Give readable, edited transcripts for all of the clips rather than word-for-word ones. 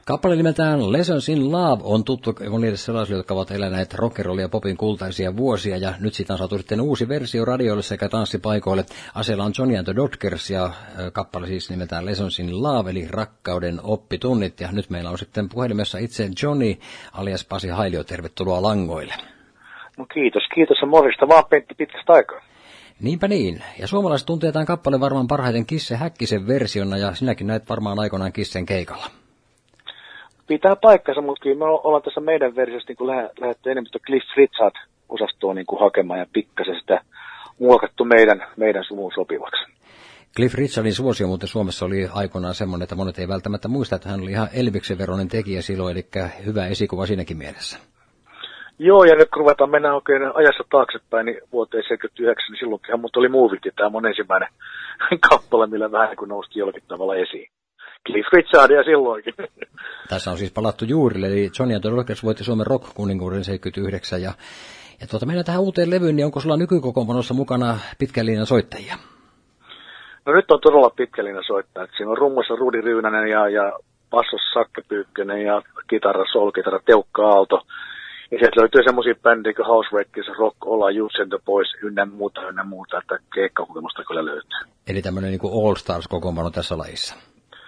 Kappale nimeltään Lessons in Love on tuttu monille sellaisille, jotka ovat eläneet rockerollia ja popin kultaisia vuosia, ja nyt siitä on saatu sitten uusi versio radioille sekä tanssipaikoille. Aseella on Johnny and the Dodgers, ja kappale siis nimeltään Lessons in Love, eli rakkauden oppitunnit, ja nyt meillä on sitten puhelimessa itse Johnny alias Pasi Hailio, tervetuloa langoille. No kiitos, ja morjesta vaan Pentti pitkästä aikaa. Niinpä niin, ja suomalaiset tuntee tämän kappaleen varmaan parhaiten Kisse Häkkisen versiona, ja sinäkin näet varmaan aikoinaan Kissen keikalla. Pitää paikkansa, mutta kyllä me ollaan tässä meidän versiossa niin lähdetty enemmän Cliff Richard-osastoa niin hakemaan ja pikkasen sitä muokattu meidän suvun sopivaksi. Cliff Richardin suosio muuten Suomessa oli aikoinaan semmoinen, että monet ei välttämättä muista, että hän oli ihan Elviksen veroinen tekijä silloin, eli hyvä esikuva siinäkin mielessä. Joo, ja nyt kun ruvetaan mennä oikein ajassa taaksepäin, niin vuoteen 79, niin silloinkinhan mut oli Move It, tämä mun ensimmäinen kappale, millä vähän niin kuin nousti jollakin tavalla esiin. Cliff Richardia silloinkin. Tässä on siis palattu juurille, eli Johnny and the Rockers voitti Suomen rock-kuninkuuden 79, ja mennään tähän uuteen levyyn, niin onko sulla nykykokoonpanossa mukana pitkän linjan soittajia? No nyt on todella pitkä linja soittajia. Siinä on rummassa Rudi Ryynänen ja bassossa Sakke Pyykkönen ja kitara, soul-kitara Teukka Aalto. Ja sieltä löytyy semmoisia bändejä kuin Housewreckers, Rock, Ola, Youth and the Boys, ynnä muuta, että keikkakokemusta kyllä löytyy. Eli tämmöinen niin kuin All Stars-kokoonpano tässä lajissa.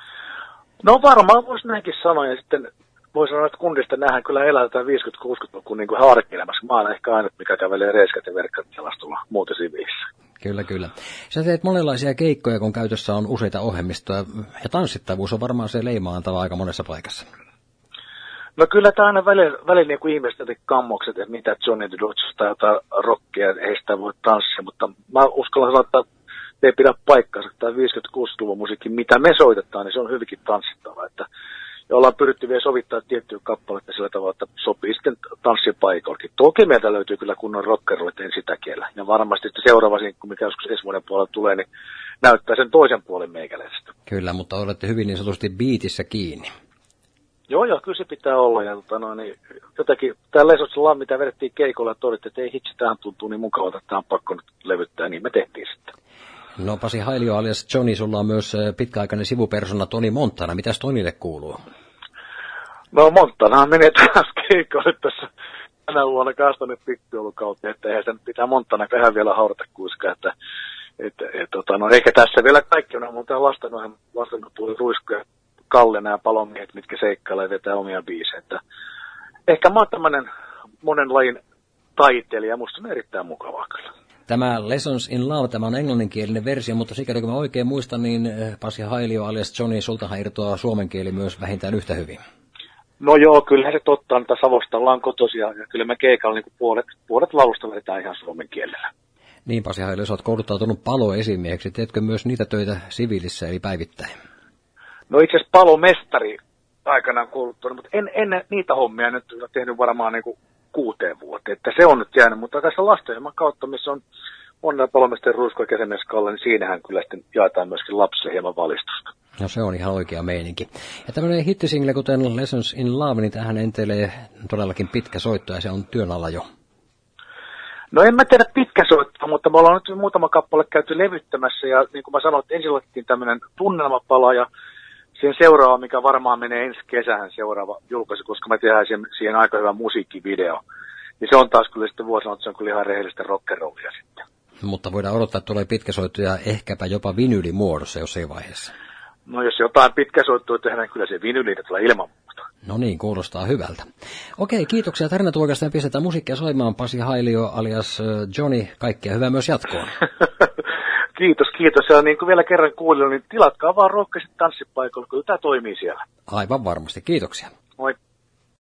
No varmaan voisi näinkin sanoa, ja sitten voi sanoa, että kundista nähdään kyllä elää tätä 50-60-lukua niin kuin harkkeilemassa. Mä olen ehkä ainut, mikä kävelee reiskat ja verkkat tilastolla muuten siviissä. Kyllä. Sä teet monenlaisia keikkoja, kun käytössä on useita ohjelmistoja, ja tanssittavuus on varmaan se leimaantava aika monessa paikassa. No kyllä tämä aina välillä niin kuin ihmiset kammokset, että mitä Johnny the Dodgers tai jotain rockia, ei sitä voi tanssia, mutta mä uskallan sanoa, että ei pidä paikkaansa. Tämä 50-60-luvun musiikki, mitä me soitetaan, niin se on hyvinkin tanssittava. Ja ollaan pyritty vielä sovittaa tiettyjä kappaleita sillä tavalla, että sopii sitten tanssipaikoillekin. Toki meiltä löytyy kyllä kunnon rockeroita, en sitä kiellä. Ja varmasti seuraava sinkku, mikä joskus ensi vuoden puolella tulee, niin näyttää sen toisen puolen meikäläisestä. Kyllä, mutta olette hyvin niin sanotusti biitissä kiinni. Joo, kyllä se pitää olla. Ja jotenkin tämä Lessons in Love, mitä vedettiin keikolla, ja todettiin, että ei hitsi, tähän tuntuu niin mukavalta, että tämä on pakko nyt levyttää, niin me tehtiin sitten. No Pasi Hailio alias Johnny, sulla on myös pitkäaikainen sivupersona Toni Montana. Mitäs Tonille kuuluu? No Montanahan menee taas keikolle tässä tänä vuonna kaastaneet pikkujoulukautta, että eihän sen pitää Montana vähän vielä haudata kuiskaa, että ehkä tässä vielä kaikki on, mutta lastenpuoli Ruisku ja Kalle, nämä palomiehet, mitkä seikkailee ja vetää omia biisejä. Että ehkä mä oon tämmönen monen lajin taiteilija, musta on erittäin mukavaa kyllä. Tämä Lessons in Love, tämä on englanninkielinen versio, mutta sikäli kun mä oikein muistan, niin Pasi Hailio alias Johnny, sultahan irtoaa suomen kieli myös vähintään yhtä hyvin. No joo, kyllähän se totta on, että Savosta ollaan kotoisia, ja kyllä me keikalla niin puolet laulusta vedetään ihan suomen kielellä. Niin Pasi Hailio, sä oot kouluttautunut paloesimieheksi, teetkö myös niitä töitä siviilissä eli päivittäin? No itse asiassa palomestari aikanaan kouluttunut, mutta en niitä hommia nyt ole tehnyt varmaan niin kuin 6 vuoteen, että se on nyt jäänyt, mutta tässä lastenohjelman kautta, missä on nämä palomestari Ruisko ja kesämies Kalle, niin siinähän kyllä sitten jaetaan myöskin lapsille hieman valistusta. No se on ihan oikea meininki. Ja tämmöinen hittisingle, kuten Lessons in Love, niin tähän entelee todellakin pitkä soitto ja se on työn alla jo. No en mä tiedä pitkä soitto, mutta me ollaan nyt muutama kappale käyty levyttämässä ja niin kuin mä sanoin, että ensin laitettiin tämmöinen tunnelmapala ja siihen seuraava, mikä varmaan menee ensi kesähän seuraava julkaisu, koska me tehdään siihen aika hyvä musiikkivideo. Ja se on taas kyllä sitten vuosina, että se on kyllä ihan rehellistä rockerollia sitten. Mutta voidaan odottaa, että tulee pitkäsoittoja ehkäpä jopa vinyylimuodossa jossain vaiheessa. No jos jotain pitkäsoittoja tehdään, kyllä se vinyyli tulee ilman muuta. No niin, kuulostaa hyvältä. Okei, kiitoksia tarinatuokasta ja pistetään musiikkia soimaan. Pasi Hailio alias Johnny, kaikkea hyvää myös jatkoon. Kiitos. Ja niin kuin vielä kerran kuulin, niin tilatkaa vaan rohkeasti tanssipaikoilla, kun tämä toimii siellä. Aivan varmasti, kiitoksia. Moi.